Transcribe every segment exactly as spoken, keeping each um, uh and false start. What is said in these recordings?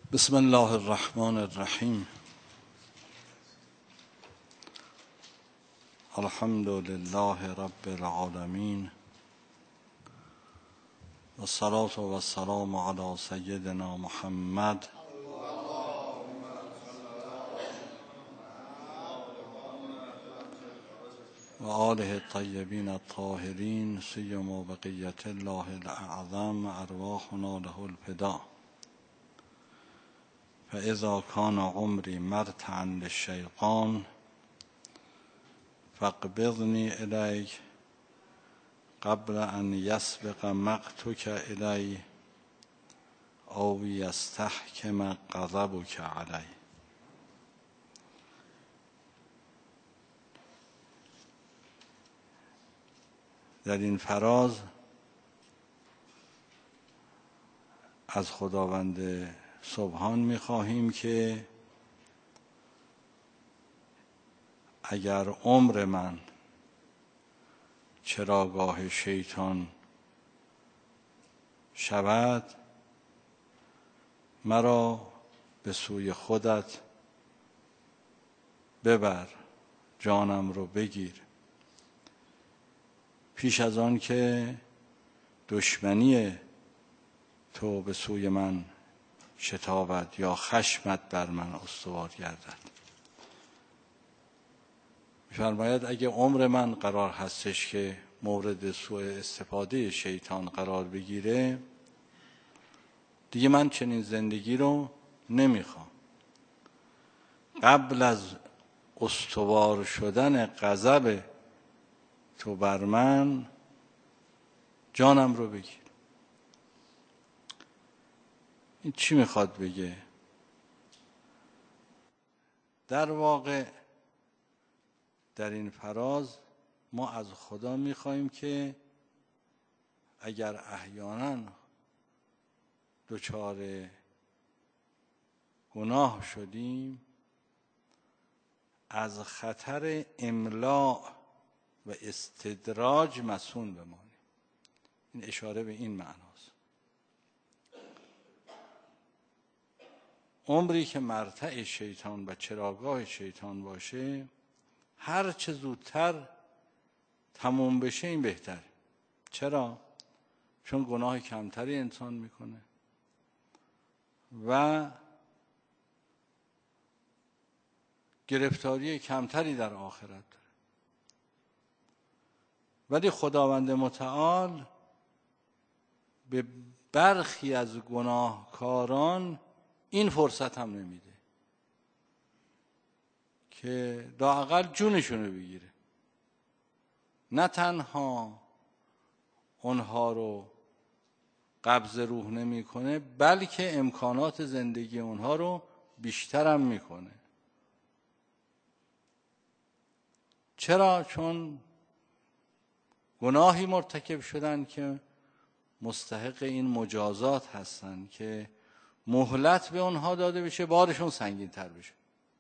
بسم الله الرحمن الرحیم. الحمد لله رب العالمین و الصلاة و السلام علی سیدنا محمد و آله الطیبین الطاهرین سیما بقیة الله الاعظم ارواحنا له الفدا. فاذا کان عمری مرتعا للشیطان فاقبضنی الیک قبل ان یسبق مقتک الی او یستحکم غضبک علی. در این فراز از خداوند سبحان می‌خواهیم که اگر عمر من چراگاه شیطان شود، مرا به سوی خودت ببر، جانم رو بگیر، پیش از آن که دشمنی تو به سوی من شتابد یا خشمت بر من استوار گردد. می‌فرماید اگه عمر من قرار هستش که مورد سوء استفاده شیطان قرار بگیره، دیگه من چنین زندگی رو نمیخوام. قبل از استوار شدن غضب تو بر من، جانم رو بگیر. این چی میخواد بگه؟ در واقع در این فراز ما از خدا میخوایم که اگر احیانا دچار گناه شدیم، از خطر املاء و استدراج مصون بمانیم. این اشاره به این معناست. عمری که مرتع شیطان و چراگاه شیطان باشه، هر چه زودتر تموم بشه این بهتر. چرا؟ چون گناه کمتری انسان میکنه و گرفتاری کمتری در آخرت داره. ولی خداوند متعال به برخی از گناهکاران این فرصت هم نمیده که لااقل جونشونو بگیره. نه تنها اونها رو قبض روح نمیکنه، بلکه امکانات زندگی اونها رو بیشتر هم میکنه. چرا؟ چون گناهی مرتکب شدن که مستحق این مجازات هستن که مهلت به اونها داده بشه، بارشون سنگین تر بشه.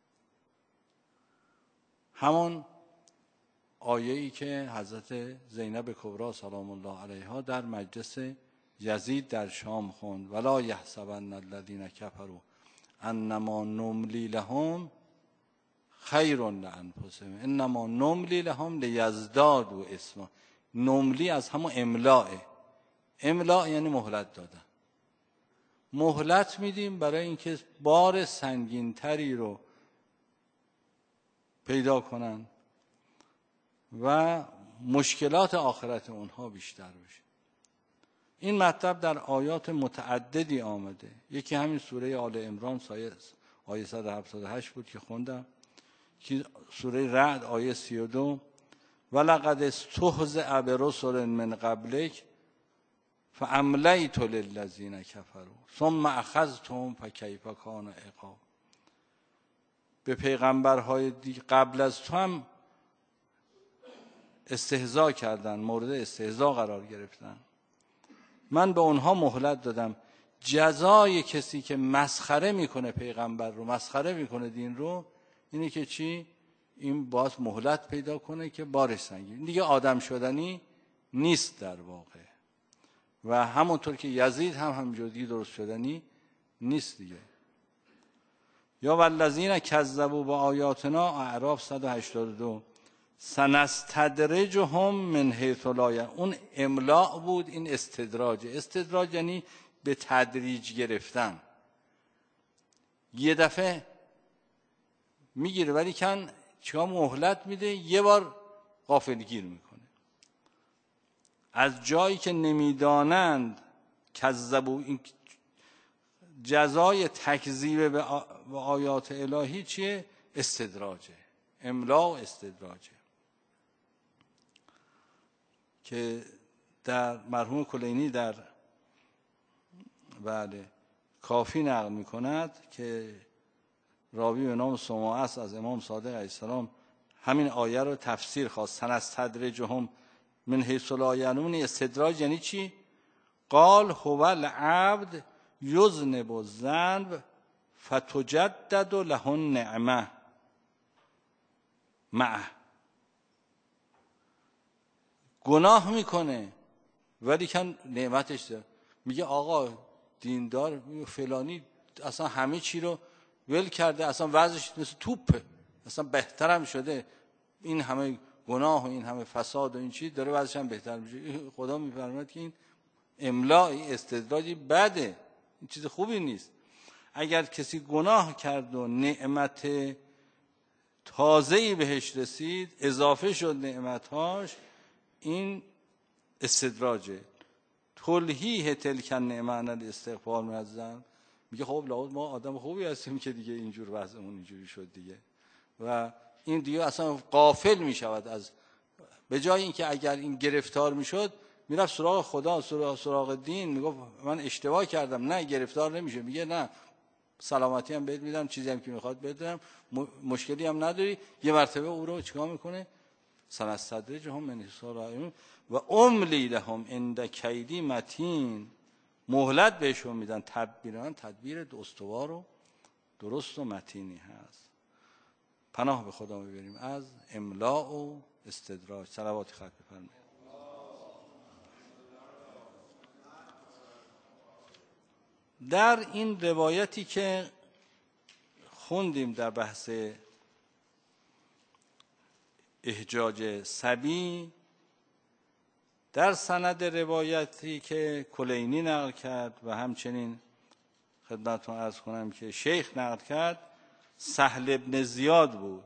همون آیه‌ای که حضرت زینب کبری سلام الله علیها در مجلس یزید در شام خوند: ولا یحسبن الذین کفروا انما نملی لهم خیر لانفسهم انما نملی لهم لیزدادوا اثما. نملی از همون املاء. املاء یعنی مهلت دادن. مهلت میدیم برای اینکه بار سنگین تری رو پیدا کنن و مشکلات آخرت اونها بیشتر بشه. این مطلب در آیات متعددی آمده. یکی همین سوره آل عمران آیه صد و هفتاد و هشت بود که خوندم، که سوره رعد آیه سی و دو: ولقد استهزئ برسل من قبلک فاملیت للذین کفروا ثم اخذتهم فکیف کان عقاب. به پیغمبرهای قبل از تو هم استهزا کردن، مورد استهزا قرار گرفتن، من به اونها مهلت دادم. جزای کسی که مسخره میکنه پیغمبر رو، مسخره میکنه دین رو، اینه که چی؟ این باز مهلت پیدا کنه که بارش سنگین. دیگه آدم شدنی نیست در واقع. و همونطور که یزید هم همجوری درست شدنی نیست دیگه. یا والذین کذبوا بآیاتنا اعراف صد و هشتاد و دو سنستدرجهم من حیث لا یعلمون. اون املاء بود، این استدراج. استدراج یعنی به تدریج گرفتن، یه دفعه میگیره ولی کن چیکار مهلت میده، یه بار غافلگیر میکنه. از جایی که نمیدانند کذبوا، این جزای تکذیب به آیات الهی چیه؟ استدراجه، املا و استدراجه که در مرحوم کلینی در بله کافی نقل میکند که راوی به نام سماعه از امام صادق علیه السلام همین آیه رو تفسیر خواست، سنستدرجهم من حیث لا یعلمون. استدراج یعنی چی؟ قال هو العبد یذنب الذنب فتجدد له النعمه معه. گناه میکنه ولی کن نعمتش داره. میگه آقا دیندار فلانی اصلا همه چی رو ول کرده، اصلا وضعش مثل توپه، اصلا بهترم شده، این همه گناه و این همه فساد و این چیز داره وضعش هم بهتر میشه. خدا میفرماید که این املائی استدراجی بده، این چیز خوبی نیست. اگر کسی گناه کرد و نعمت تازه‌ای بهش رسید، اضافه شد نعمتهاش، این استدراجه. تلهیه تلک النعمه عن الاستغفار من الذنب. میگه خب لابد ما آدم خوبی هستیم که دیگه اینجور وضعمون اینجوری شد دیگه، و این دیگه اصلا غافل میشود از، به جای اینکه اگر این گرفتار میشد میرفت سراغ خدا، سراغ, سراغ دین، میگفت من اشتباه کردم، نه گرفتار نمیشه. میگه نه، سلامتی هم بهت میدم، چیزی هم که میخواد بدم، مشکلی هم نداری. یه مرتبه او رو چیکار میکنه؟ سنستدرجهم من حیث لا یعلمون و املی لهم عند کیدی متین. مهلت بهشون میدن، تدبیران تدبیر استوار و درست و متینی هست. پناه به خدا میبریم از املاء و استدراج. صلوات خط بفرمایید. در این روایتی که خوندیم در بحث احجاج صبی، در سند روایتی که کلینی نقل کرد و همچنین خدمتتون عرض کنم که شیخ نقل کرد، سهل ابن زیاد بود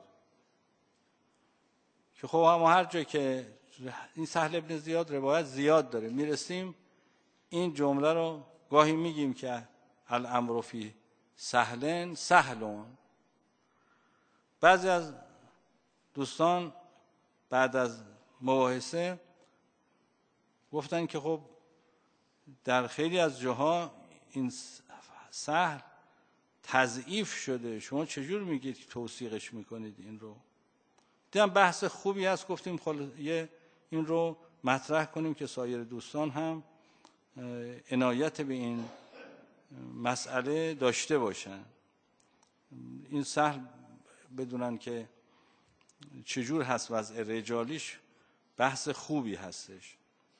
که خب هم هر جا که این سهل ابن زیاد روایت زیاد داره میرسیم این جمله رو گاهی میگیم که الامر فی سهلن سهلون. بعضی از دوستان بعد از مباحثه گفتن که خب در خیلی از جاها این سهل تضعیف شده، شما چجور میگید که توثیقش میکنید این رو؟ دیدم بحث خوبی هست، گفتیم خب یه این رو مطرح کنیم که سایر دوستان هم عنایت به این مسئله داشته باشن. این سهل بدونن که چجور هست وضع رجالیش، بحث خوبی هستش.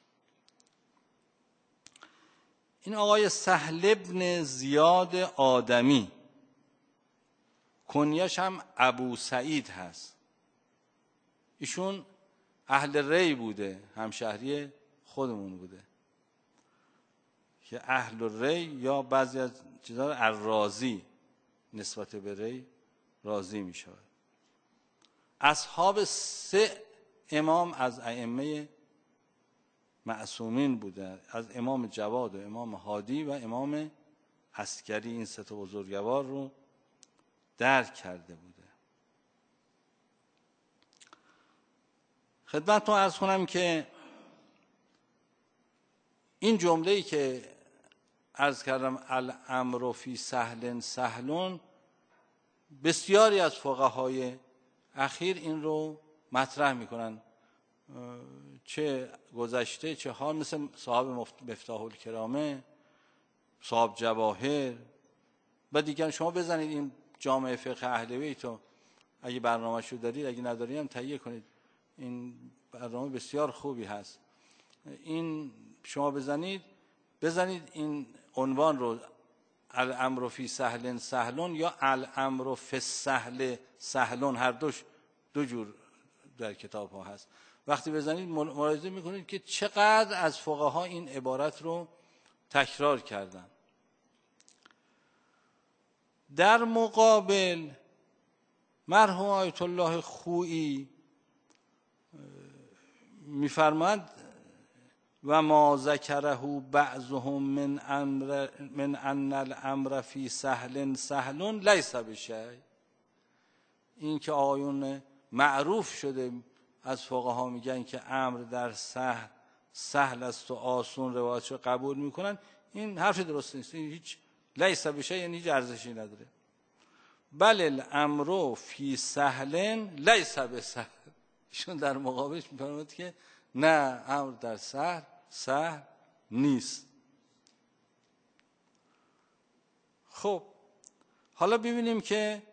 این آقای سهل ابن زیاد آدمی، کنیش هم ابو سعید هست. ایشون اهل ری بوده، همشهری خودمون بوده که اهل ری یا بعضی از چیزا الرازی نسبت به ری راضی می شود. اصحاب سه امام از ائمه معصومین بوده، از امام جواد و امام هادی و امام عسکری. این سه تا بزرگوار رو درک کرده بوده. خدمتتون عرض کنم که این جمله‌ای که عرض کردم الامر فی سهل سهلون، بسیاری از فقهای اخیر این رو مطرح میکنن، چه گذشته چه حال، مثل صاحب مفتاح الکرامه، صاحب جواهر و دیگر. شما بزنید این جامعه فقه اهل بیت رو اگه برنامه‌شو دارید، اگه ندارید هم تهیه کنید، این برنامه بسیار خوبی هست. این شما بزنید بزنید این عنوان رو الامر فی سهل سهلون یا الامر فی السهل سهلون، هر دوش دو جور در کتاب ها هست. وقتی بزنید ملاحظه میکنید که چقدر از فقها این عبارت رو تکرار کردن. در مقابل مرحوم آیت الله خویی میفرماید و ما ذکره بعضهم من امر من ان الامر فی سهل سهل لیس بشیء. این که آقایون معروف شده از فقها میگن که امر در سهل سهل است و آسون روایتشو قبول میکنن، این حرف درست نیست. این هیچ لیس بشیء یعنی هیچ ارزشی نداره. بل الامر فی سهل لیس بسهل. ایشون در مقابلش میفرماید که نه، امر در سهل سهل نیست. خب حالا ببینیم که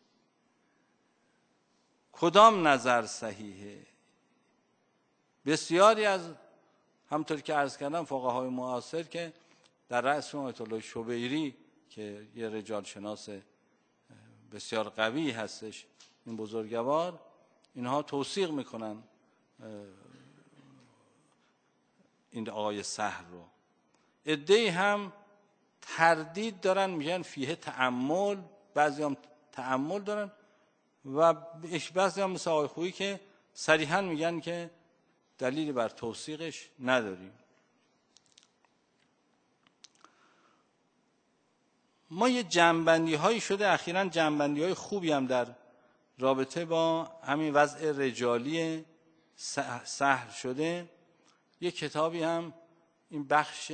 کدام نظر صحیحه. بسیاری از همطور که عرض کردم فقهای معاصر که در رأس آیت الله شبیری که یه رجال شناس بسیار قوی هستش، این بزرگوار، اینها توثیق میکنن این آیه سهل رو. عده‌ای هم تردید دارن، میگن فیه تأمل، بعضی هم تأمل دارن و بعضی هم مثل آقای خویی که صریحا میگن که دلیلی بر توثیقش نداریم. ما یه جنبندی هایی شده اخیراً، جنبندی های خوبی هم در رابطه با همین وضع رجالی سهل شده. یه کتابی هم این بخش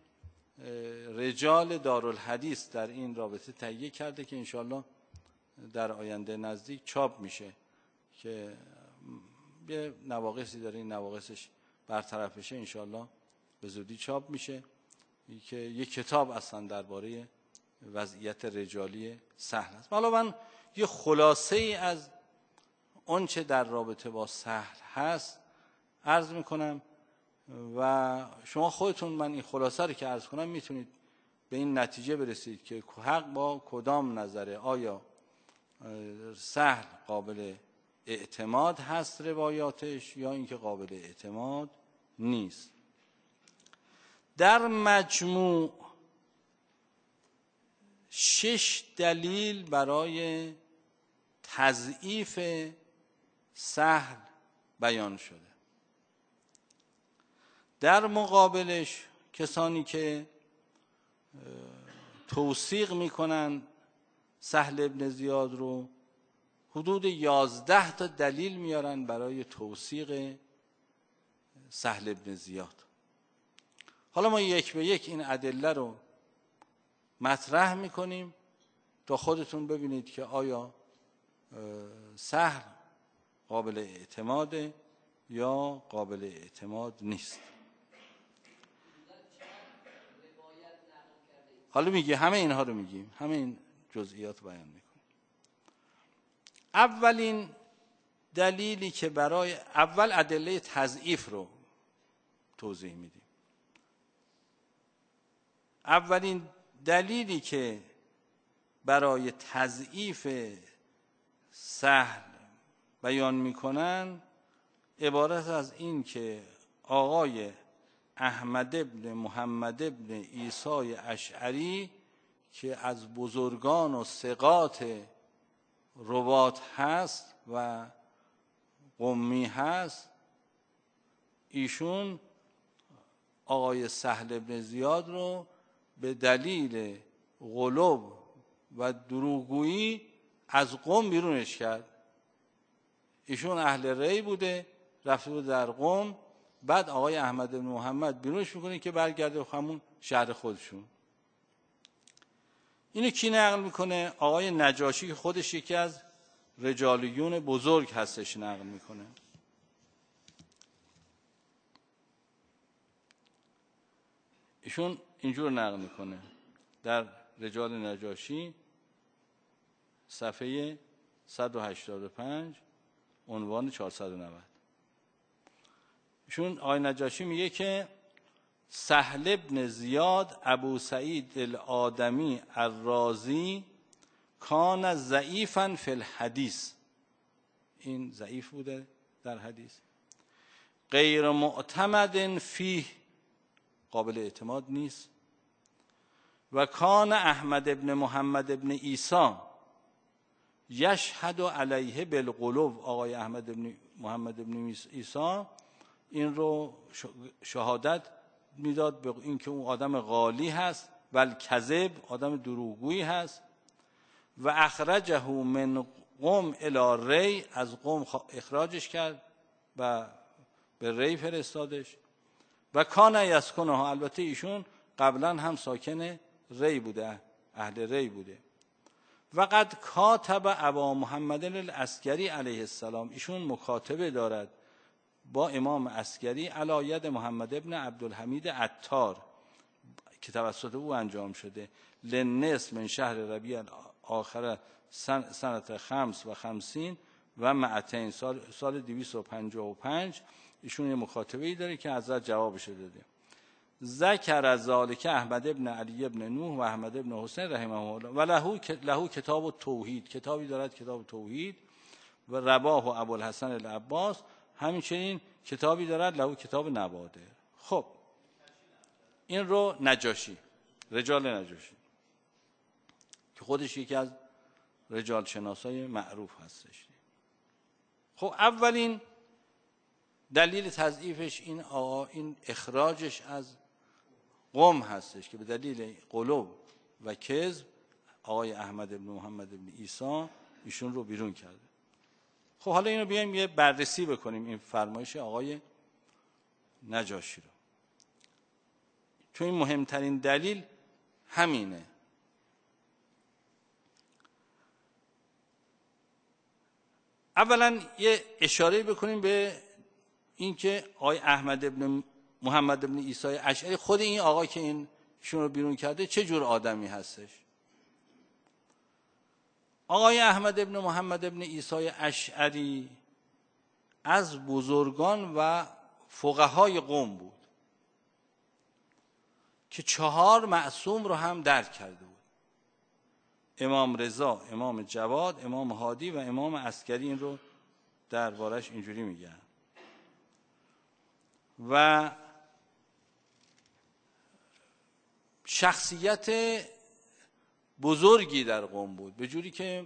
رجال دارالحدیث در این رابطه تهیه کرده که انشالله در آینده نزدیک چاپ میشه، که یه نواقصی داره، این نواقصش برطرف بشه انشالله به زودی چاپ میشه، که یه کتاب اصلا درباره وضعیت رجالی سهل است. حالا من یه خلاصه ای از اون چه در رابطه با سهل هست عرض میکنم و شما خودتون من این خلاصه رو که عرض کنم میتونید به این نتیجه برسید که حق با کدام نظره. آیا سهل قابل اعتماد هست روایاتش یا اینکه قابل اعتماد نیست. در مجموع شش دلیل برای تضعیف سهل بیان شده. در مقابلش کسانی که توثیق میکنن سهل ابن زیاد رو حدود یازده تا دلیل میارن برای توثیق سهل ابن زیاد. حالا ما یک به یک این ادله رو مطرح میکنیم تا خودتون ببینید که آیا سهل قابل اعتماده یا قابل اعتماد نیست. حالا میگی همه اینها رو میگیم، همه این جزئیات بیان میکنیم. اولین دلیلی که برای اول ادله تضعیف رو توضیح میدیم. اولین دلیلی که برای تضعیف سهل بیان میکنن عبارت از این که آقای احمد ابن محمد ابن عیسی اشعری که از بزرگان و ثقات روات هست و قمی هست، ایشون آقای سهل ابن زیاد رو به دلیل غلو و دروغگویی از قم بیرونش کرد. ایشون اهل ری بوده، رفته بود در قم، بعد آقای احمد بن محمد بیرونش میکنه که برگرده همون شهر خودشون. اینو کی نقل میکنه؟ آقای نجاشی که خودش یکی از رجالیون بزرگ هستش نقل میکنه. ایشون اینجور نقل میکنه در رجال نجاشی صفحه صد و هشتاد و پنج عنوان چهارصد و نود. ایشون آقای نجاشی میگه که سهل بن زیاد ابو سعید الآدمی الرازی کان ضعیفا فی الحدیث، این ضعیف بوده در حدیث، غیر معتمد فیه، قابل اعتماد نیست. و کان احمد ابن محمد ابن عیسی یشهد علیه بالغلو، آقای احمد ابن محمد ابن عیسی این رو شهادت میداد به اینکه اون آدم غالی هست و الکذب، آدم دروغگویی هست. و اخرجه من قم الی ری، از قم اخراجش کرد و به ری فرستادش. و کان یسکنها، البته ایشون قبلا هم ساکن ری بوده، اهل ری بوده. و قد کاتب ابا محمد العسکری علیه السلام، ایشون مکاتبه دارد با امام عسکری علی ید محمد ابن عبدالحمید عطار که توسط او انجام شده، للنصف من شهر ربیع آخر سن سنت خمس و خمسین و معتین، سال سال دویست و پنجاه و پنج. ایشون یه مکاتبه‌ای داره که حضرت جوابش داده. ذکر ذالک احمد ابن علی ابن نوح و احمد ابن حسین رحمه الله و له له کتاب التوحید، کتابی دارد کتاب توحید. و رباه و ابوالحسن العباس، همچنین کتابی دارد له کتاب نوادر. خب این رو نجاشی، رجال نجاشی که خودش یکی از رجال شناسای معروف هستش. خب اولین دلیل تضعیفش این آقا این اخراجش از قم هستش که به دلیل غلو و کذب آقای احمد ابن محمد ابن عیسی ایشون رو بیرون کرده. خب حالا اینو بیایم یه بررسی بکنیم این فرمایش آقای نجاشی رو. تو این مهمترین دلیل همینه. اولا یه اشاره بکنیم به اینکه آقای احمد ابن محمد ابن عیسی اشعری، خود این آقا که این شون رو بیرون کرده چه جور آدمی هستش. آقای احمد ابن محمد ابن عیسی اشعری از بزرگان و فقهای قوم بود که چهار معصوم رو هم درک کرده بود: امام رضا، امام جواد، امام هادی و امام عسکری. این رو دربارش اینجوری میگن. و شخصیت بزرگی در قوم بود، به جوری که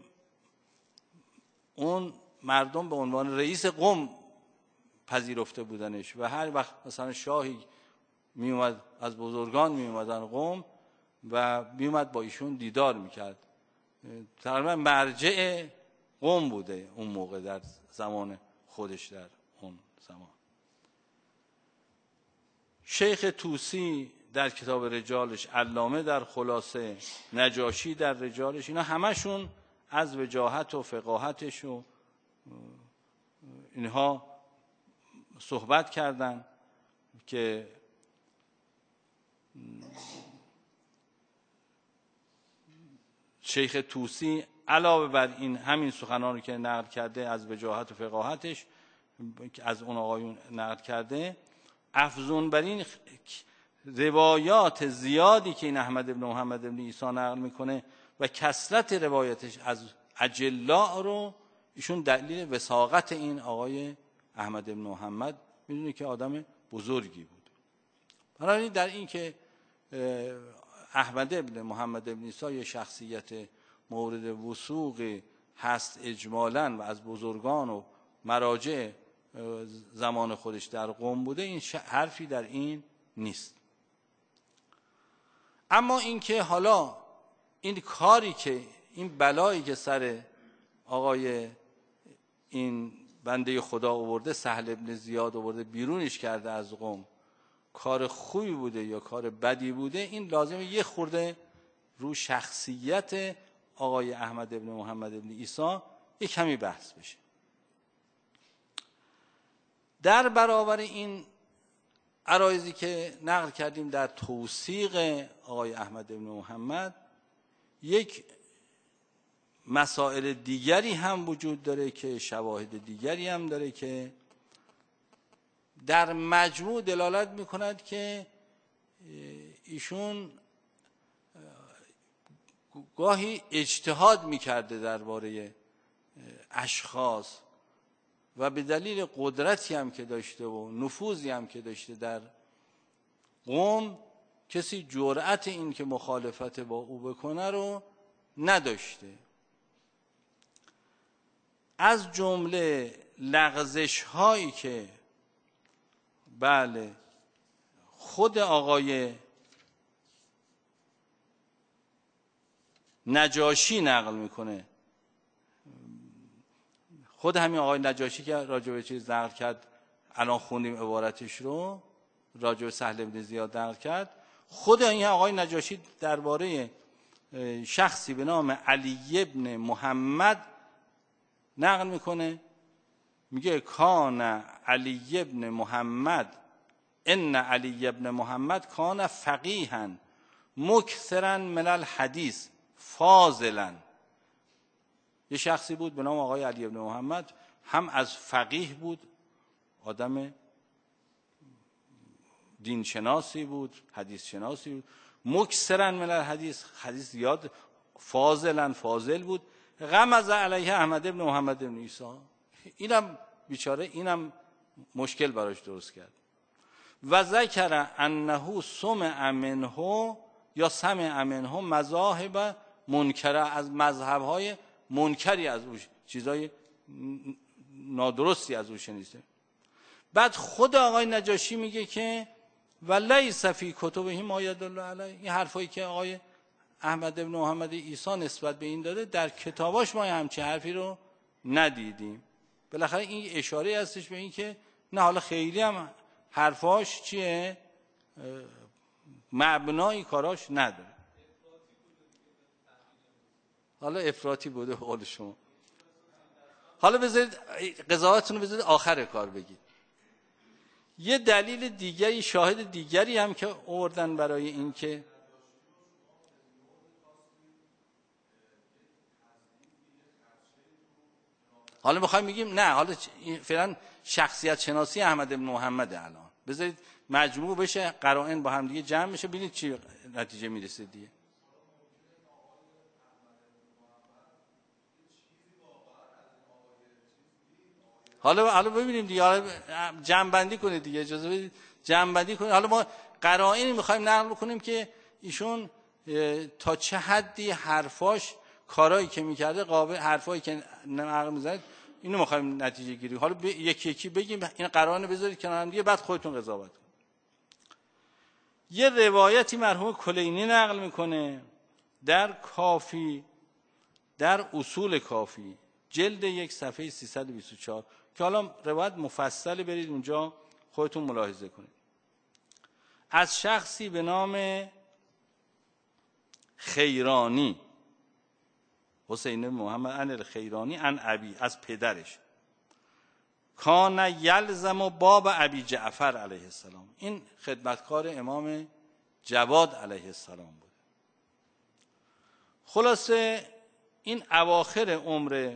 اون مردم به عنوان رئیس قوم پذیرفته بودنش و هر وقت مثلا شاهی می اومد از بزرگان می اومدن قوم و می اومد با ایشون دیدار میکرد. تقریبا مرجع قوم بوده اون موقع در زمان خودش. در اون زمان شیخ طوسی در کتاب رجالش، علامه در خلاصه، نجاشی در رجالش، اینا همشون از وجاهت و فقاهتش و اینها صحبت کردن که شیخ طوسی علاوه بر این همین سخنانی که نقل کرده از وجاهت و فقاهتش که از اون آقایون نقل کرده، افزون بر این روایات زیادی که این احمد ابن محمد ابن عیسی نقل میکنه و کثرت روایتش از اجلاء رو ایشون دلیل وثاقت این آقای احمد ابن محمد میدونه که آدم بزرگی بود. بنابراین در این که احمد ابن محمد ابن عیسی یه شخصیت مورد وثوق هست اجمالاً و از بزرگان و مراجع زمان خودش در قوم بوده، این حرفی در این نیست. اما اینکه حالا این کاری که این بلایی که سر آقای این بنده خدا آورده، سهل ابن زیاد آورده بیرونش کرده از قوم، کار خوبی بوده یا کار بدی بوده، این لازمه یه خورده رو شخصیت آقای احمد ابن محمد ابن عیسی یه کمی بحث بشه. در برابر این عرایضی که نقل کردیم در توثیق آقای احمد ابن محمد، یک مسائل دیگری هم وجود داره که شواهد دیگری هم داره که در مجموع دلالت میکند که ایشون گاهی اجتهاد میکرده درباره اشخاص و به دلیل قدرتی هم که داشته و نفوذی هم که داشته در قوم کسی جرأت این که مخالفت با او بکنه رو نداشته. از جمله لغزش هایی که بله خود آقای نجاشی نقل میکنه، خود همین آقای نجاشی که راجع به چیز نقل کرد، الان خوندیم عبارتش رو، راجع به سهل بن زیاد نقل کرد، خود این آقای نجاشی درباره شخصی به نام علی ابن محمد نقل میکنه، میگه کان علی ابن محمد ان علی ابن محمد کان فقیها مکثرا من الحدیث فاضلا. یه شخصی بود به نام آقای علی ابن محمد، هم از فقیه بود، آدم دین شناسی بود، حدیث شناسی بود، مکثرا من الحدیث، حدیث زیاد، فاضلا فاضل بود. غمز علیه احمد ابن محمد ابن عیسی، اینم بیچاره اینم مشکل براش درست کرد. و ذکر انه سمع منه یا سمع منه مذاهب منکره، از مذهب‌های منکری از او، چیزای نادرستی از او شنیده. بعد خود آقای نجاشی میگه که ولیس فی کتبه ما یدل علیه، این حرفایی که آقای احمد ابن محمد عیسی نسبت به این داده در کتاباش ما همچین حرفی رو ندیدیم. بالاخره این اشاره هستش به این که نه، حالا خیلی هم حرفاش چیه، مبنایی کاراش نداره. حالا افراطی بوده قول شما. حالا بذارید قضاوتتون رو بذارید آخر کار بگید. یه دلیل دیگری، شاهد دیگری هم که آوردن برای این که حالا میخوایم بگیم نه، حالا فعلا شخصیت شناسی احمد بن محمد الان بذارید مجموع بشه، قرائن با هم دیگه جمع بشه، ببینید چی نتیجه میرسه دیگه. حالا حالا ببینیم دیگه، حالا جمع بندی کنید دیگه، اجازه بدید جمع بندی کنید. حالا ما قرائنی میخوایم نقل بکنیم که ایشون تا چه حدی حرفاش، کارایی که میکرده، قابل حرفایی که نقل میزنید، اینو میخوایم نتیجه گیری. حالا یکی یکی بگیم، این قرائن بذارید کنار هم دیگه، بعد خودتون قضاوت کنید. یه روایتی مرحوم کلینی نقل میکنه در کافی، در اصول کافی جلد یک صفحه سیصد و بیست و چهار که حالا روایت مفصل، برید اونجا خودتون ملاحظه کنید. از شخصی به نام خیرانی، حسین محمد ان الخیرانی ان ابی، از پدرش، کان یلزم باب ابی جعفر علیه السلام، این خدمتکار امام جواد علیه السلام بود. خلاصه این اواخر عمر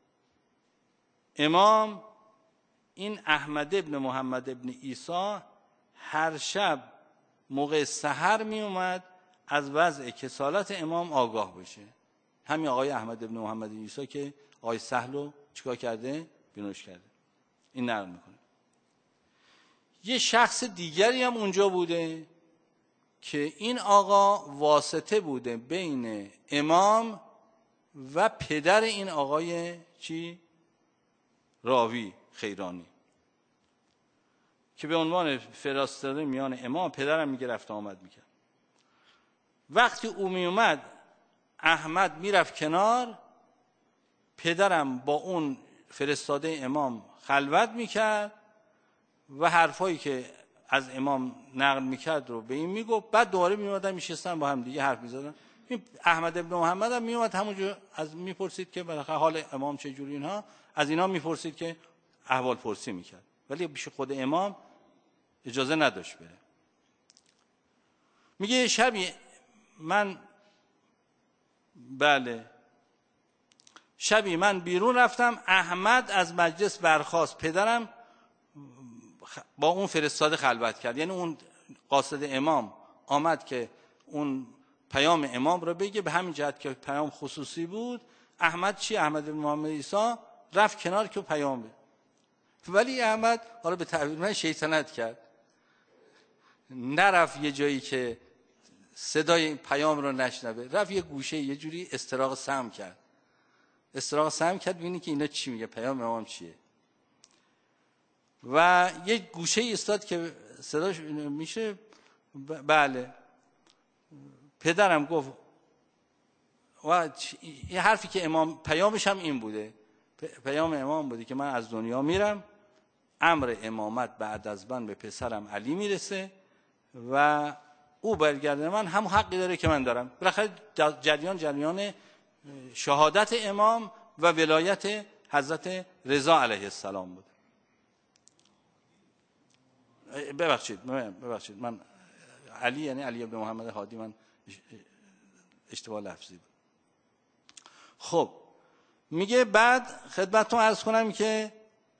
امام، این احمد ابن محمد ابن عیسی هر شب موقع سحر می اومد از وضع کسالت امام آگاه بشه. همین آقای احمد ابن محمد عیسی که آقای سهل رو چیکار کرده؟ بینوش کرده. این نقل میکنه. یه شخص دیگری هم اونجا بوده که این آقا واسطه بوده بین امام و پدر این آقای چی؟ راوی خیرانی، که به عنوان فرستاده میان امام، پدرم میگه رفت آمد میکرد. وقتی او میومد احمد میرفت کنار، پدرم با اون فرستاده امام خلوت میکرد و حرفایی که از امام نقل میکرد رو به این میگفت. بعد دوباره میومدن میشستن با هم دیگه حرف میزدن. احمد ابن محمد هم میومد همونجا از میپرسید که بالاخره حال امام چجوری، اینها از اینا میپرسید که احوال پرسی میکرد، ولی پیش خود امام اجازه نداشت بره. میگه شبی من بله شبی من بیرون رفتم، احمد از مجلس برخاست، پدرم با اون فرستاده خلوت کرد، یعنی اون قاصد امام آمد که اون پیام امام رو بگه، به همین جهت که پیام خصوصی بود. احمد چی؟ احمد بن محمد عیسی رفت کنار که پیام بده. ولی احمد حالا به تعبیر من شیطنت کرد، نرفت یه جایی که صدای این پیام رو نشنوه، رفت یه گوشه یه جوری استراق سم کرد، استراق سم کرد ببینی که اینا چی میگه، پیام امام چیه. و یه گوشه ایستاد که صداش میشه. بله پدرم گفت و این حرفی که امام پیامش هم این بوده، پیام امام بوده که من از دنیا میرم، امر امامت بعد از من به پسرم علی میرسه و او برگرده من هم حقی داره که من دارم. بالاخره جریان جریان شهادت امام و ولایت حضرت رضا علیه السلام بود. ببخشید ببخشید من علی یعنی علی ابن محمد هادی، من اشتباه لفظی بود. خب میگه بعد خدمتتون عرض کنم که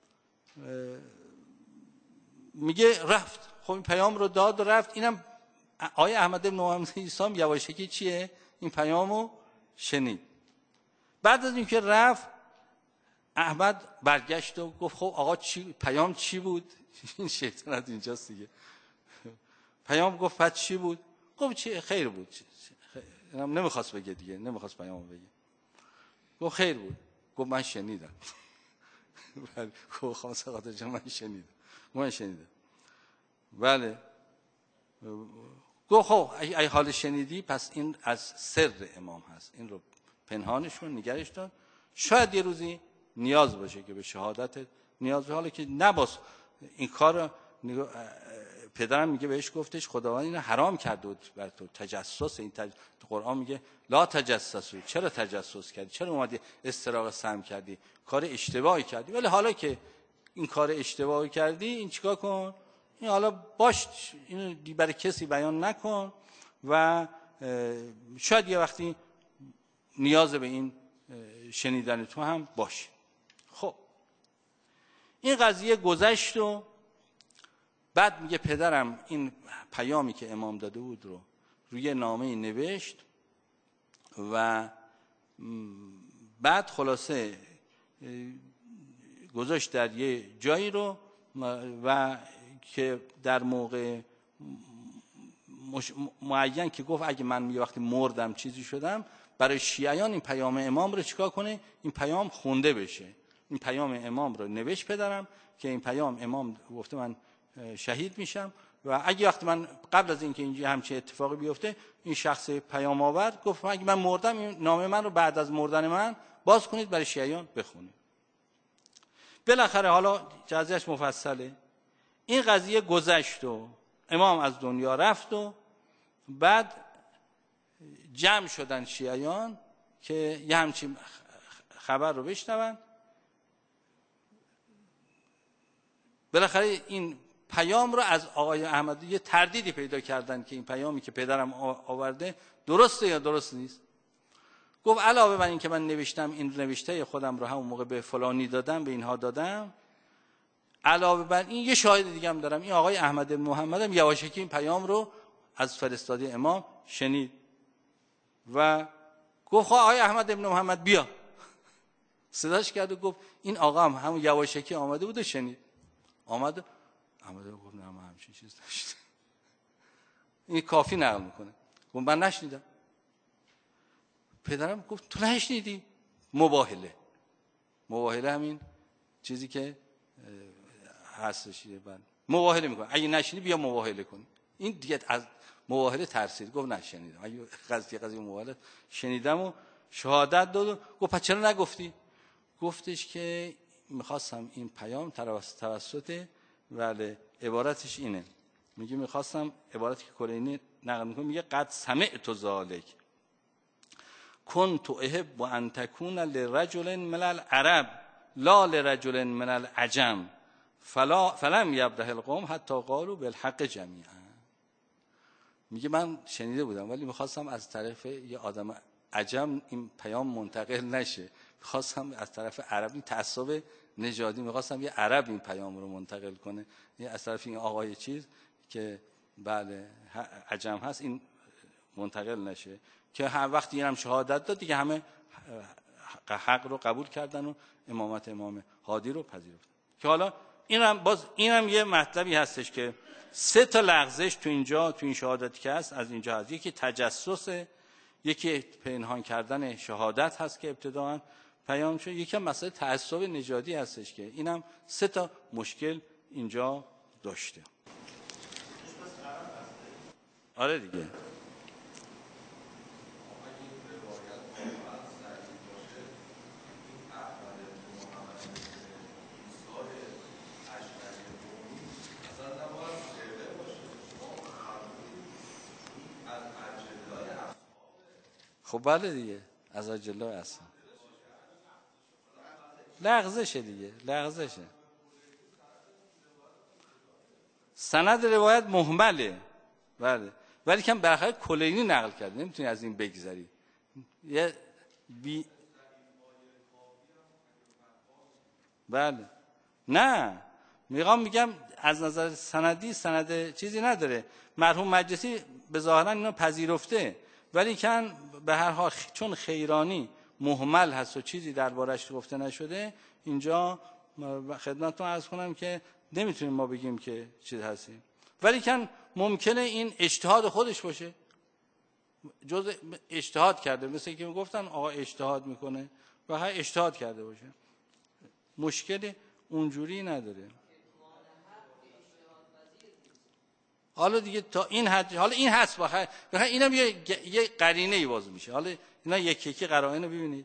میگه رفت، خب این پیام رو داد و رفت. اینم آقای احمد بن محمد عیسی یواشکی چیه این پیامو شنید. بعد از اینکه رفت احمد برگشت و گفت خب آقا چی پیام چی بود؟ این شیطنت اینجاست دیگه. پیام گفت پس چی بود؟ گفت چی خیر بود. خیر. نمیخواست بگه دیگه، نمیخواست پیامو بگه. گفت خیر بود. گفت من شنیدم. بله گفت خامس قادر جان من شنیدم. من شنیدم. بله. گفت خب ای حال شنیدی پس این از سر امام هست، این رو پنهانش کن، نگرش دار، شاید یه روزی نیاز باشه که به شهادت نیاز به، حالا که نباس این کار. پدرم میگه بهش گفتش خداوند اینو حرام کرده بود بر تو، تجسس. این تج... تو قرآن میگه لا تجسسوا، چرا تجسس کردی، چرا اومدی استراق سم کردی، کار اشتباهی کردی. ولی حالا که این کار اشتباهی کردی این چیکار کن، این حالا باش اینو برای کسی بیان نکن و شاید یه وقتی نیاز به این شنیدن تو هم باشه. خب این قضیه گذشت و بعد میگه پدرم این پیامی که امام داده بود رو روی نامه نوشت و بعد خلاصه گذاشت در یه جایی رو و که در موقع معین که گفت اگه من یه وقتی مردم چیزی شدم، برای شیعیان این پیام امام رو چیکار کنه، این پیام خونده بشه. این پیام امام رو نوشت پدرم که این پیام امام گفته من شهید میشم و اگه وقتی من قبل از اینکه اینجا همچین اتفاقی بیفته، این شخص پیام آورد گفت اگه من مردم این نامه من رو بعد از مردن من باز کنید برای شیعیان بخونید. بالاخره حالا جزئیاش مفصله. این قضیه گذشت و امام از دنیا رفت و بعد جمع شدن شیعیان که یه همچین خبر رو بشنون. بالاخره این پیام رو از آقای احمدی یه تردیدی پیدا کردن که این پیامی که پدرم آورده درسته یا درست نیست. گفت علاوه بر این که من نوشتم این نوشته خودم رو همون موقع به فلانی دادم، به اینها دادم، علاوه بر این یه شاهد دیگه هم دارم، این آقای احمد بن محمد هم یواشکی این پیام رو از فرستاده امام شنید و گفت آقای احمد بن محمد بیا. صداش کرد و گفت این آقا هم همون یواشکی آمده بود و شنید. آمد احمد گفت نه من همچین چیز نشیدم. این کافی نقل میکنه. گفت من نشنیدم. پدرم گفت تو نشنیدی؟ مباهله. مباهله همین چیزی که هستش. بعد مباهله میکنه. اگه نشنیدی بیا مباهله کن. این دیگه از مباهله ترسید. گفت نشنیدم. اگه قضیه قضیه مباهله شنیدم و شهادت داد. گفت پس چرا نگفتی؟ گفتش که میخواستم این پیام توسط ولی عبارتش اینه، میگه میخواستم عبارتی که کلینی نقل میکنه، میگه قد سمعت ذالک كنت احب ان تكون لرجل من العرب لا لرجل من العجم فلا فلم يبره القوم حتى قالوا بالحق جميعا. میگه من شنیده بودم ولی میخواستم از طرف یه آدم عجم این پیام منتقل نشه، میخواستم از طرف عربی تعصب نژادی، میخواستم یه عرب این پیام رو منتقل کنه، یه از طرف این آقای چیز که بله عجم هست، این منتقل نشه که هر وقت اینم شهادت داد دیگه همه حق رو قبول کردن و امامت امام هادی رو پذیرفتن. که حالا اینم باز اینم یه مطلبی هستش که سه تا لغزش تو اینجا تو این شهادتی که هست از اینجا هست. یکی تجسس، یکی پنهان کردن شهادت هست که ابتداً پیام شد، یکی هم مسئله تعصب نژادی هستش که اینم سه تا مشکل اینجا داشته. آره دیگه خب بله دیگه از اجله اصلا لغزشه دیگه، لغزشه. سند روایت مهمله بله، ولی کم برخلاف کلینی نقل کرده، نمیتونی از این بگذری. یه بی بله نه میگم میگم از نظر سندی سند چیزی نداره. مرحوم مجلسی به ظاهرا اینو پذیرفته، ولی کن به هر حال چون خیرانی مهمل هست و چیزی دربارش گفته نشده، اینجا خدمتتون عرض کنم که نمیتونیم ما بگیم که چیز هستیم. ولی کن ممکنه این اجتهاد خودش باشه، جز اجتهاد کرده، مثل که گفتن آقا اجتهاد میکنه و ها اجتهاد کرده باشه، مشکل اونجوری نداره. حالا دیگه تا این حد، حالا این هست بخیر بخیر اینم یه یه قرینه ای باز میشه. حالا اینا یکی یکی قرائن رو ببینید.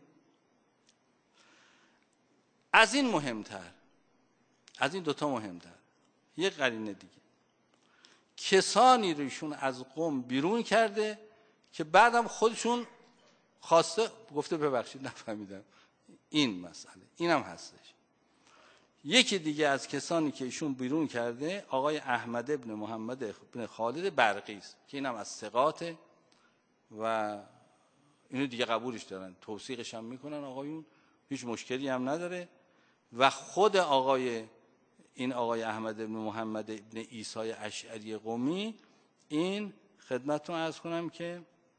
از این مهمتر، از این دوتا مهمتر یه قرینه دیگه، کسانی روشون از قوم بیرون کرده که بعدم خودشون خواسته گفته ببخشید نفهمیدم. این مسئله اینم هستش. یکی دیگه از کسانی که ایشون بیرون کرده آقای احمد ابن محمد ابن خالد برقی است که اینم از ثقاته و اینو دیگه قبولش دارن، توثیقش هم میکنن آقایون، هیچ مشکلی هم نداره. و خود آقای این آقای احمد ابن محمد ابن عیسی اشعری قمی، این خدمتتون عرض کنم که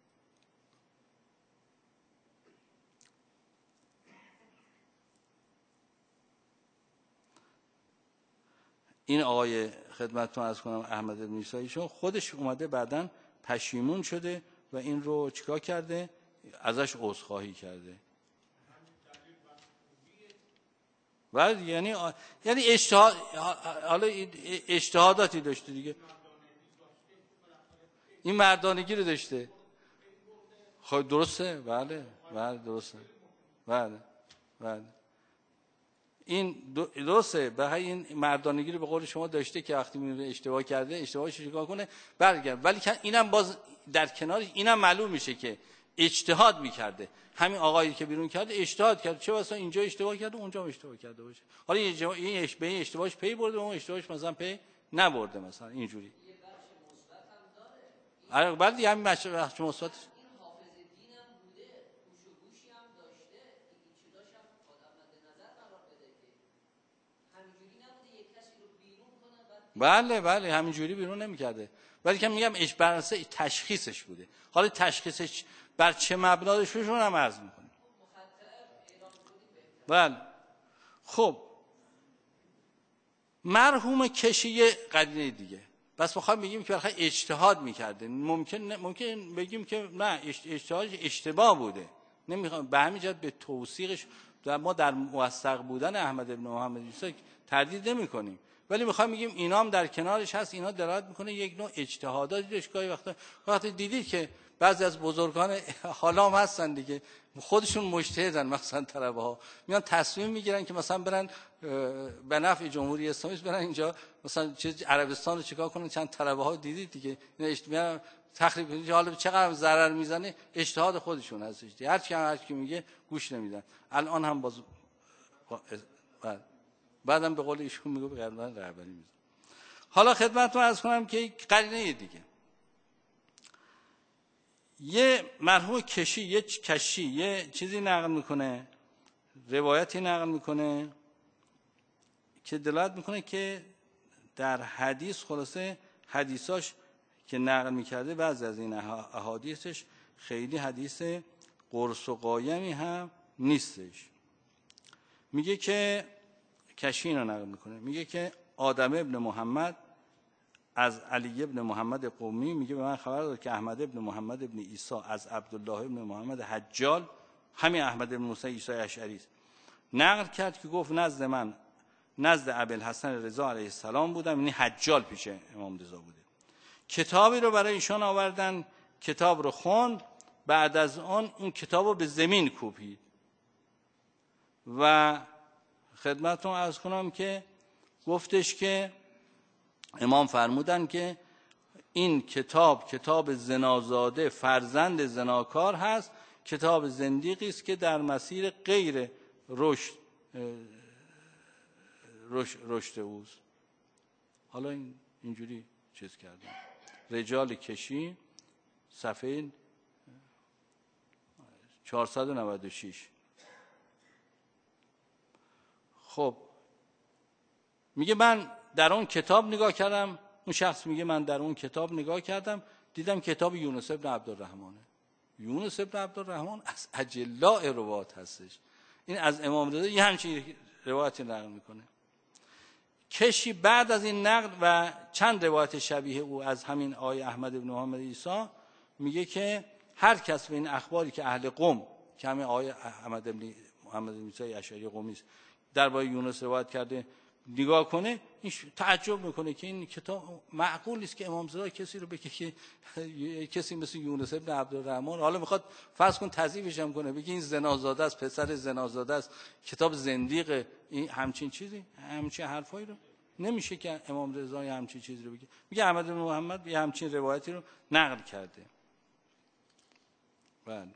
این آقای خدمتتون عرض کنم احمد بن عیسی ایشون خودش اومده بعداً پشیمون شده و این رو چیکار کرده؟ ازش عذرخواهی کرده. ولی یعنی آ... یعنی اجتهاد، حالا اجتهاداتی داشته دیگه، این مردانگی رو داشته. خب درسته، بله بله درسته، بله بله این درسته. به این مردانگی رو به قول شما داشته که وقتی میره اشتباه کرده اشتباهش رو چیکار کنه برگرد. ولی اینم باز در کنارش اینم معلوم میشه که اجتهاد میکرده. همین آقایی که بیرون کرده اجتهاد کرد، چه واسه اینجا اشتباه کرده اونجا اشتباه کرده باشه. حالا این به این اشتباهش پی برده اون اشتباهش مثلا پی نبرده مثلا اینجوری. آره بعد همین بخش مثبت بله بله همینجوری بیرون نمی‌کرده، ولی که میگم اش براساس تشخیصش بوده. حالا تشخیصش بر چه مبنای شون هم عرض می‌کنه. بله خب مرحوم کشی قرینه دیگه، بس می‌خوام بگیم که بخاطر اجتهاد می‌کرده. ممکن ممکن بگیم که نه اجتهاد اشتباه بوده، نمی‌خوام به همین جهت به توثیقش ما در موثق بودن احمد بن محمد عیسی تردید نمی‌کنیم، ولی میخوایم بگیم اینا هم در کنارش هست. اینا دلالت میکنه یک نوع اجتهاداتی داشت. گاهی وقتا وقتی دیدید که بعضی از بزرگان حالا هم هستن دیگه، خودشون مجتهدن، مثلا طلبه ها میان تصمیم میگیرن که مثلا برن به نفع جمهوری اسلامی برن اینجا مثلا چیز عربستان رو چیکار کنن. چند طلبه ها دیدید دیگه اینا تخریب، حالا چقدر ضرر میزنه اجتهاد خودشون هستش. هر کی هر کی میگه گوش نمیدن. الان هم باز بعدم به قول ایشون میگه به قربان رهبری میذاره. حالا خدمتتون عرض کنم که قرینه دیگه، یه مرحوم کشی یه کشی یه چیزی نقل میکنه، روایتی نقل میکنه که دلالت میکنه که در حدیث خلاصه حدیثاش که نقل میکرده بعضی از این احادیثش خیلی حدیث قرص و قایمی هم نیستش. میگه که کشی رو نقل میکنه، میگه که آدم ابن محمد از علی ابن محمد قمی میگه به من خبر داد که احمد ابن محمد ابن عیسی از عبدالله ابن محمد حجال، همین احمد ابن موسی عیسی اشعری نقل کرد که گفت نزد من نزد ابوالحسن رضا علیه السلام بودم، یعنی حجال پیش امام رضا بوده. کتابی رو برای ایشان آوردن، کتاب رو خوند، بعد از آن اون کتاب رو به زمین کوبید و خدمتتون عرض کنم که گفتش که امام فرمودن که این کتاب کتاب زنازاده فرزند زناکار هست، کتاب زندیقی است که در مسیر غیر رشد رشد اوست. حالا این اینجوری چیز کردن. رجال کشی صفحه چهارصد و نود و شش. خب میگه من در اون کتاب نگاه کردم، اون شخص میگه من در اون کتاب نگاه کردم دیدم کتاب یونس ابن عبدالرحمنه. یونس ابن عبدالرحمن از اجلاء روات هستش. این از امام رضا یه همچین روایتی نقل میکنه. کشی بعد از این نقل و چند روایت شبیه او از همین آقای احمد ابن محمد عیسی میگه که هر کس به این اخباری که اهل قم که همین آقای احمد ابن محمد عیسی اشعری قمی است درباره یونس روایت کرده نگاه کنه، این تعجب میکنه که این کتاب معقول است که امام رضا کسی رو بگه که کسی مثل یونس ابن عبدالرحمن، حالا میخواد فرض کن تضعیفش هم کنه، بگه این زنازاده است، پسر زنازاده است، کتاب زندیق، این همچین چیزی، همچین حرفایی رو نمیشه که امام رضا همچین چیزی رو بگه. میگه احمد بن محمد یه همچین روایتی رو نقل کرده. بله.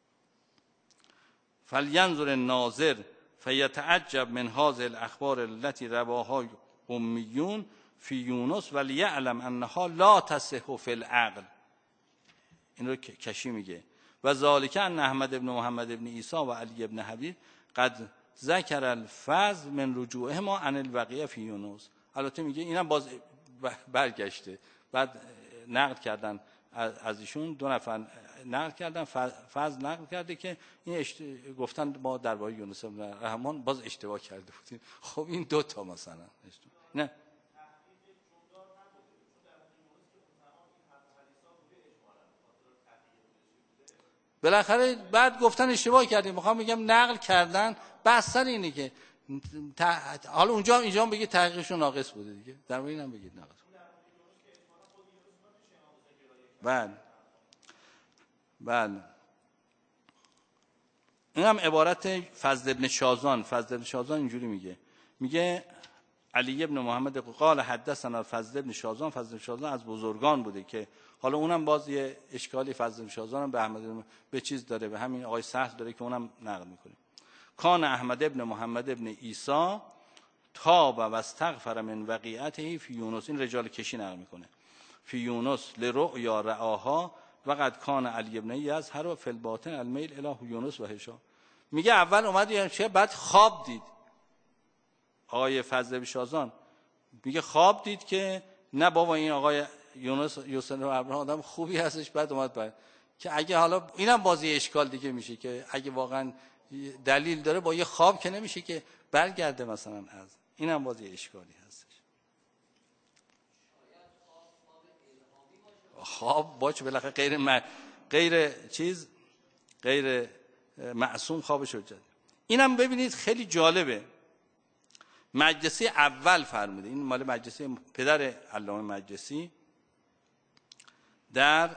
فلینظر الناظر فیتعجب من هذه الاخبار التي رواها امیون فی یونس ولیعلم انها لا تصح فی العقل. این رو کشی میگه و ذالک ان احمد ابن محمد ابن عیسی و علی ابن حبیب قد ذکر الفضل من رجوعهما عن الوقیع فی یونس. البته میگه اینم باز برگشته، بعد نقل کردن از ایشون، دو نفر نقل کردن، فضل نقل کرده که این اشت... گفتن ما درباره یونس بن رحمان باز اشتباه کرده بودیم. خب این دو تا مثلا نه بالاخره بعد گفتن اشتباه کردیم، میخوام میگم نقل کردن، بحث سر اینه که ت... حالا اونجا اینجا هم بگید تحقیقشون ناقص بوده دیگه، در واقع اینم بگید ناقص. بله بله. این هم عبارت فضل ابن شازان. فضل ابن شازان اینجوری میگه، میگه علی ابن محمد قال حدثنا فضل ابن شازان. فضل ابن شازان از بزرگان بوده که حالا اونم باز یه اشکالی فضل ابن شازان هم به احمد به چیز داره، به همین آقای سهل داره که اونم نقل میکنه. کان احمد ابن محمد ابن عیسی تاب و استغفر من وقیعته فی یونس. این رجال کشی نقل میکنه. فی یونس لرؤیا رآها و قد کان علی ابن یظهر فی الباطن المیل الی یونس و هشام. میگه اول اومد یه چه، بعد خواب دید. آقای فضل ابن شازان میگه خواب دید که نه بابا این آقای یونس یوسف بن آدم خوبی هستش، بعد اومد بعد که اگه حالا اینم بازی اشکال دیگه میشه که اگه واقعا دلیل داره با یه خواب که نمیشه که برگرده مثلا، از اینم بازی اشکالی هستش. خواب باشه بالاخره غیر م... غیر چیز غیر معصوم خوابش رو جد. اینم ببینید خیلی جالبه. مجلسی اول فرموده، این مال مجلسی پدر علامه مجلسی در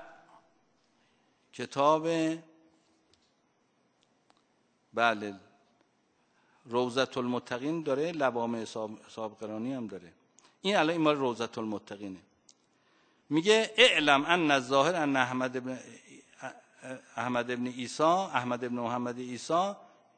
کتاب بله روضة المتقین داره، لوامع سابقرانی هم داره. این الان این مال روضة المتقینه. میگه اعلم ان الظاهر ان احمد ابن احمد ابن عیسی احمد ابن محمد عیسی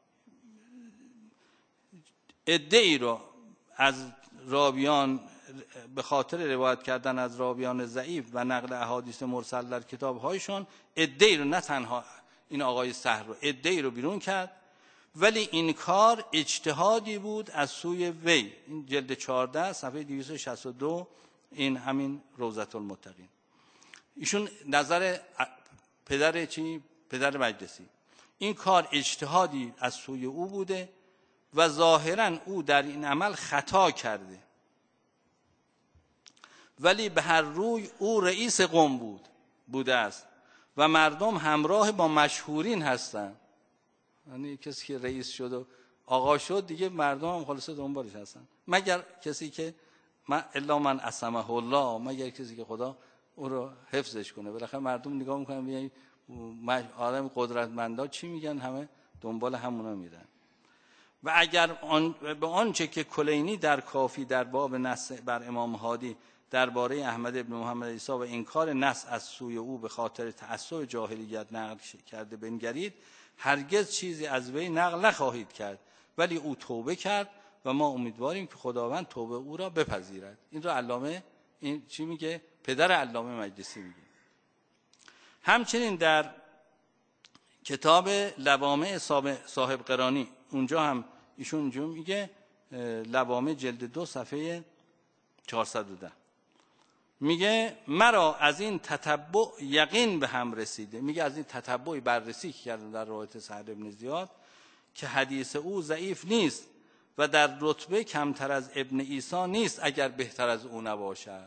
ادعی رو از راویان به خاطر روایت کردن از راویان ضعیف و نقل احادیث مرسل در کتاب‌هایشون ادعی رو، نه تنها این آقای سهر رو، ادعی رو بیرون کرد، ولی این کار اجتهادی بود از سوی وی. این جلد چهارده صفحه دویست و شصت و دو، این همین روضة المتقین. ایشون نظر پدر چی؟ پدر مجلسی، این کار اجتهادی از سوی او بوده و ظاهرا او در این عمل خطا کرده، ولی به هر روی او رئیس قوم بود بوده است و مردم همراه با مشهورین هستند. یعنی کسی که رئیس شد و آقا شد دیگه مردم هم خلاصه دنبالش هستن، مگر کسی که من الا من عصمه الله، مگر کسی که خدا او رو حفظش کنه. بالاخره مردم نگاه میکنن ببینن آدم قدرتمندا چی میگن، همه دنبال همونا میرن. و اگر آن به آنچه که کلینی در کافی در باب نص بر امام هادی درباره احمد ابن محمد عیسی و انکار نص از سوی او به خاطر تعصب جاهلیت نقل کرده بنگرید، هرگز چیزی از وی نقل نخواهید کرد، ولی او توبه کرد و ما امیدواریم که خداوند توبه او را بپذیرد. این را علامه این چی میگه؟ پدر علامه مجلسی میگه. همچنین در کتاب لوامع صاحب قرانی اونجا هم ایشون اونجا میگه، لوامع جلد دو صفحه چهارصد و ده، میگه مرا از این تتبع یقین به هم رسیده. میگه از این تتبع بررسی که کردم در روایت سعد بن زیاد که حدیث او ضعیف نیست و در رتبه کمتر از ابن عیسی نیست اگر بهتر از او نباشد.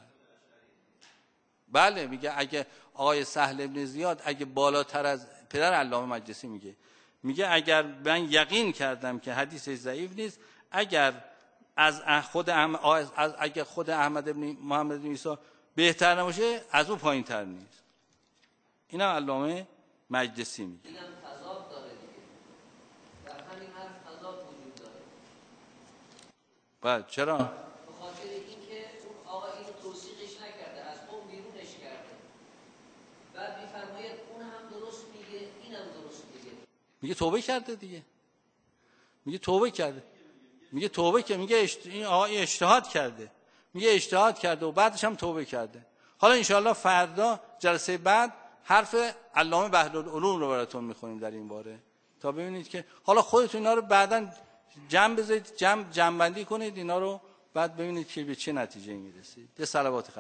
بله میگه اگه آقای سهل ابن زیاد اگه بالاتر از پدر علامه مجلسی میگه میگه اگر من یقین کردم که حدیثش ضعیف نیست، اگر از خود احمد اگر خود احمد ابن محمد ابن عیسی بهتر نباشه از او پایین تر نیست. اینا علامه مجلسی میگه. اینم تضاد داره دیگه، در همین حرف تضاد وجود داره. بله چرا؟ به خاطر اینکه اون آقا اینو توصیقش نکرده، از قوم بیرونش کرده، بعد میفرماید اون هم درست میگه اینم درست میگه. میگه توبه کرده دیگه، میگه توبه کرده، میگه توبه که میگه اشت... این آقا اجتهاد کرده، میگه اجتهاد کرده و بعدش هم توبه کرده. حالا انشاءالله فردا جلسه بعد حرف علامه بهرالعلوم رو براتون میخونیم در این باره تا ببینید که حالا خودتون اینا رو بعداً جمع بذارید، جمع جمع بندی کنید اینا رو، بعد ببینید که به چه نتیجه میرسید. به صلوات